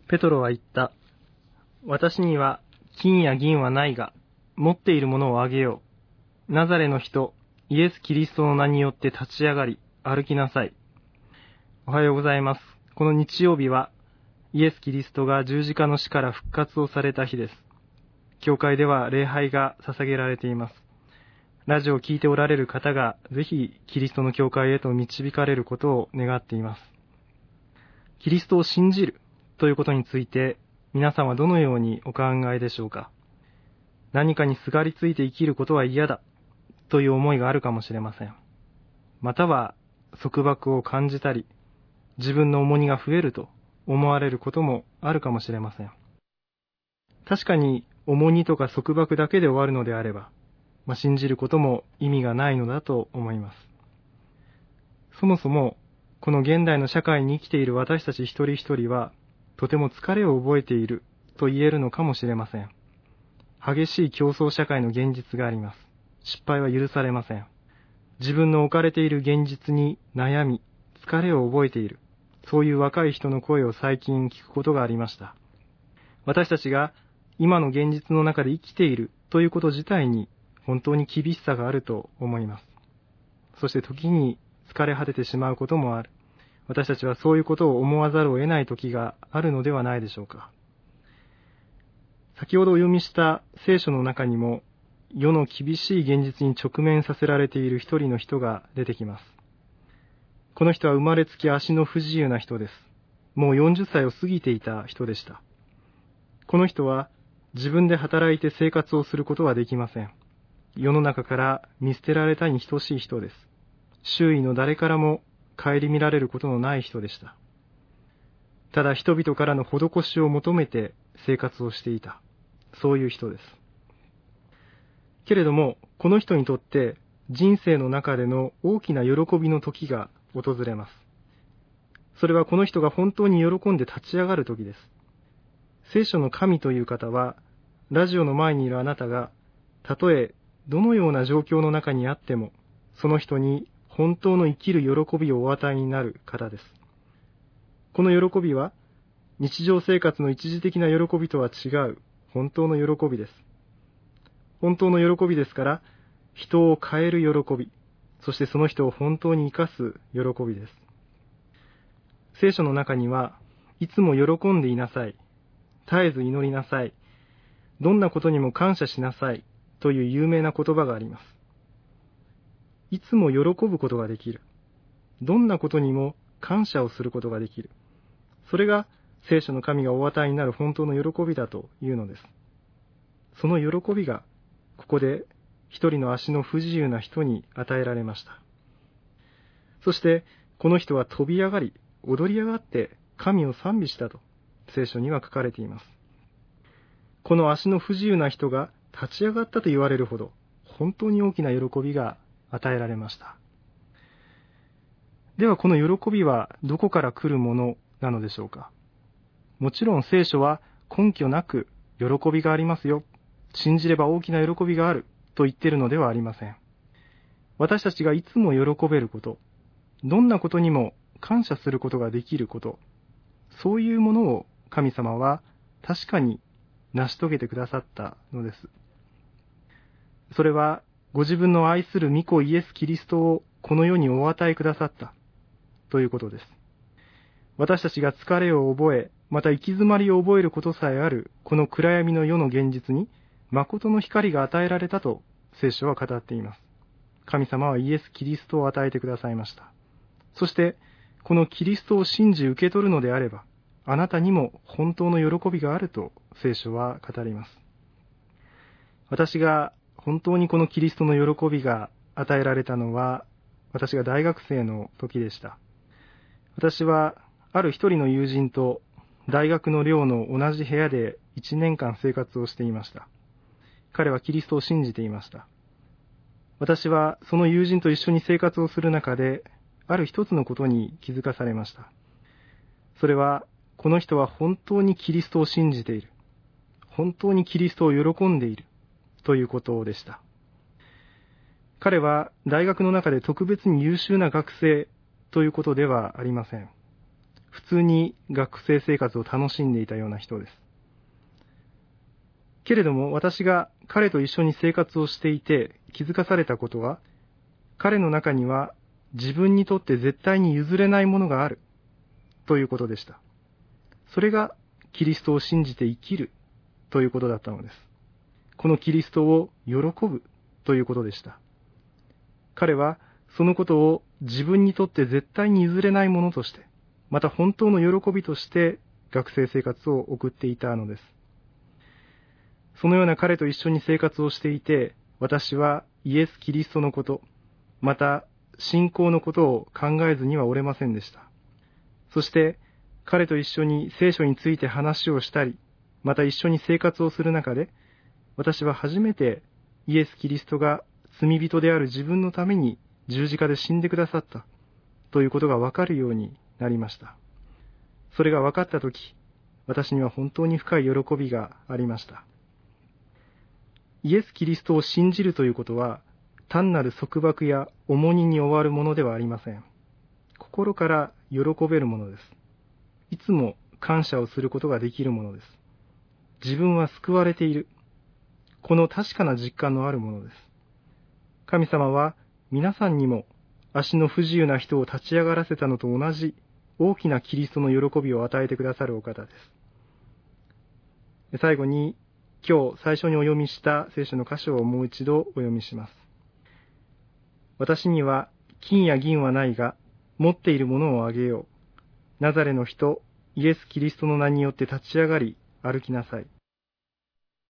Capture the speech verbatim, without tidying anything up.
ペトロは言った。私には金や銀はないが、持っているものをあげよう。ナザレの人、イエス・キリストの名によって立ち上がり、歩きなさい。おはようございます。この日曜日は、イエス・キリストが十字架の死から復活をされた日です。教会では礼拝が捧げられています。ラジオを聞いておられる方が、ぜひキリストの教会へと導かれることを願っています。キリストを信じるということについて、皆さんはどのようにお考えでしょうか。何かにすがりついて生きることは嫌だという思いがあるかもしれません。または束縛を感じたり、自分の重荷が増えると思われることもあるかもしれません。確かに重荷とか束縛だけで終わるのであれば、まあ、信じることも意味がないのだと思います。そもそもこの現代の社会に生きている私たち一人一人は、とても疲れを覚えていると言えるのかもしれません。激しい競争社会の現実があります。失敗は許されません。自分の置かれている現実に悩み、疲れを覚えている。そういう若い人の声を最近聞くことがありました。私たちが今の現実の中で生きているということ自体に本当に厳しさがあると思います。そして時に疲れ果ててしまうこともある。私たちはそういうことを思わざるを得ない時があるのではないでしょうか。先ほどお読みした聖書の中にも、世の厳しい現実に直面させられている一人の人が出てきます。この人は生まれつき足の不自由な人です。もうよんじゅっさいを過ぎていた人でした。この人は自分で働いて生活をすることはできません。世の中から見捨てられたに等しい人です。周囲の誰からも顧みられることのない人でした。ただ人々からの施しを求めて生活をしていた。そういう人です。けれども、この人にとって人生の中での大きな喜びの時が訪れます。それはこの人が本当に喜んで立ち上がる時です。聖書の神という方は、ラジオの前にいるあなたが、たとえどのような状況の中にあっても、その人に本当の生きる喜びをお与えになる方です。この喜びは、日常生活の一時的な喜びとは違う本当の喜びです。本当の喜びですから、人を変える喜び、そしてその人を本当に生かす喜びです。聖書の中には、いつも喜んでいなさい、絶えず祈りなさい、どんなことにも感謝しなさいという有名な言葉があります。いつも喜ぶことができる。どんなことにも感謝をすることができる。それが聖書の神がお与えになる本当の喜びだというのです。その喜びがここで一人の足の不自由な人に与えられました。そしてこの人は飛び上がり、踊り上がって神を賛美したと聖書には書かれています。この足の不自由な人が立ち上がったと言われるほど本当に大きな喜びが与えられました。ではこの喜びはどこから来るものなのでしょうか。もちろん聖書は根拠なく喜びがありますよ、信じれば大きな喜びがあると言っているのではありません。私たちがいつも喜べること、どんなことにも感謝することができること、そういうものを神様は確かに成し遂げてくださったのです。それはご自分の愛する御子イエス・キリストをこの世にお与えくださったということです。私たちが疲れを覚え、また行き詰まりを覚えることさえあるこの暗闇の世の現実に誠の光が与えられたと聖書は語っています。神様はイエス・キリストを与えてくださいました。そしてこのキリストを信じ受け取るのであれば、あなたにも本当の喜びがあると聖書は語ります。私が本当にこのキリストの喜びが与えられたのは、私が大学生の時でした。私はある一人の友人と大学の寮の同じ部屋でいちねんかん生活をしていました。彼はキリストを信じていました。私はその友人と一緒に生活をする中で、ある一つのことに気づかされました。それは、この人は本当にキリストを信じている。本当にキリストを喜んでいる。ということでした。彼は大学の中で特別に優秀な学生ということではありません。 普通に学生生活を楽しんでいたような人です。けれども私が彼と一緒に生活をしていて気づかされたことは、彼の中には自分にとって絶対に譲れないものがあるということでした。それがキリストを信じて生きるということだったのです。このキリストを喜ぶということでした。彼はそのことを自分にとって絶対に譲れないものとして、また本当の喜びとして学生生活を送っていたのです。そのような彼と一緒に生活をしていて、私はイエス・キリストのこと、また信仰のことを考えずにはおれませんでした。そして彼と一緒に聖書について話をしたり、また一緒に生活をする中で、私は初めてイエス・キリストが罪人である自分のために十字架で死んでくださったということがわかるようになりました。それが分かったとき、私には本当に深い喜びがありました。イエス・キリストを信じるということは、単なる束縛や重荷に終わるものではありません。心から喜べるものです。いつも感謝をすることができるものです。自分は救われている。この確かな実感のあるものです。神様は皆さんにも足の不自由な人を立ち上がらせたのと同じ大きなキリストの喜びを与えてくださるお方です。最後に今日最初にお読みした聖書の箇所をもう一度お読みします。私には金や銀はないが、持っているものをあげよう。ナザレの人、イエス・キリストの名によって立ち上がり、歩きなさい。